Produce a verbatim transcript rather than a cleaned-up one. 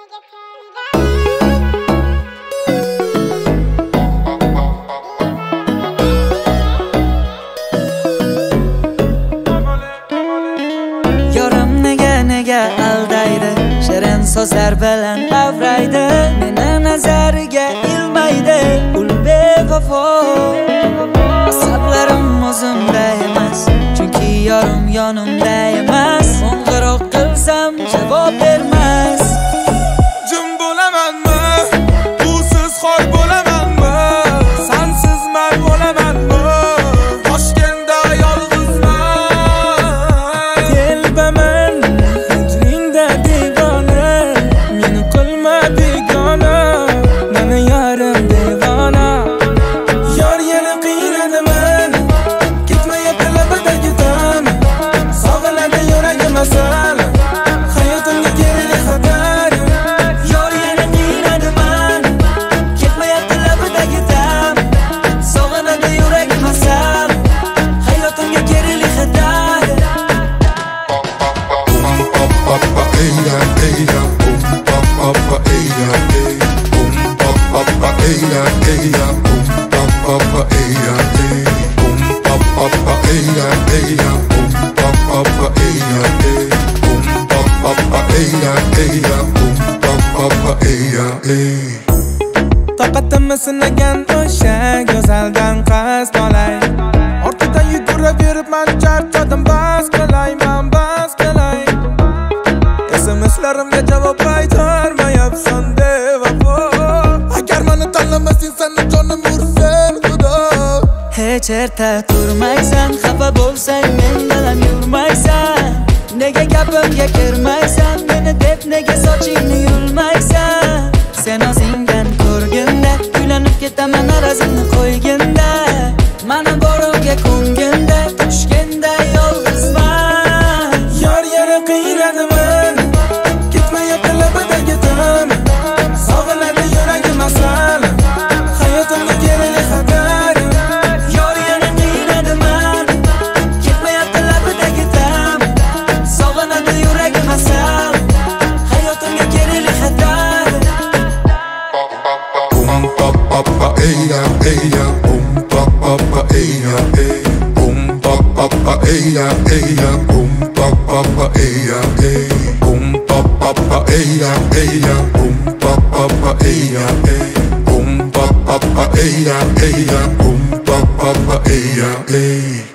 aldaydi, shirin so'zlar bilan avraydi, meni nazariga ilmaydi, ul bevafo. Asablarim o'zimda emas, chunki yorim yonimda emas. Qo'ng'iroq qilsam javob bermas. Jim bo'lamanmi? Usiz xoy bo'lamanmi? Sensiz man bo'lamanmi? Toshkentda yolg'izman. Telbaman hijringda devona, meni qilma begona, meni yarim devona. Yor yana qiynadaman, ketmayapti labadagi tan, sog'inadi yuragim asal, hayotimga kerak xatar. Yor yana qiynadaman, ketmayapti labadagi tan, sog'inadi yuragim asal, hayotimga kerak xatar. Toqatimni sinagan o'sha go'zaldan qasd olay, ortidan yuguraveribman, charchadim, bas qilay, men bas qilay. S M S'larimga javob qaytarmayapsan bevafo. Agar meni tanlamasang, seni jonim ursin xudo. Hech erta turmaysan, xafa bo'lsang men bilan yurmaysan. Nega gapimga kirmaysan, meni deb nega sochingni yulmaysan? Sen o'zingdan ko'rganda uylanib ketaman, arazingni qo'yganda, mana borimga ko'nganda, tushganda yolg'izman. Yor yana qiynadaman, ketmayapti labadagi tan, sog'inadi yuragim asal, hayotimga kerak xatar. Yor yana qiynadaman, ketmayapti labadagi tan, sog'inadi yuragim asal, hayotimga kerak xatar. Boom pop pop pa eya eya, boom pop pop pa eya eya, boom pop pop pa eya eya, boom pop pop pa eya eya, boom pop pop pa eya eya, boom pop pop pa eya eya, boom pop pop pa eya eya, boom pop pop pa eya eya.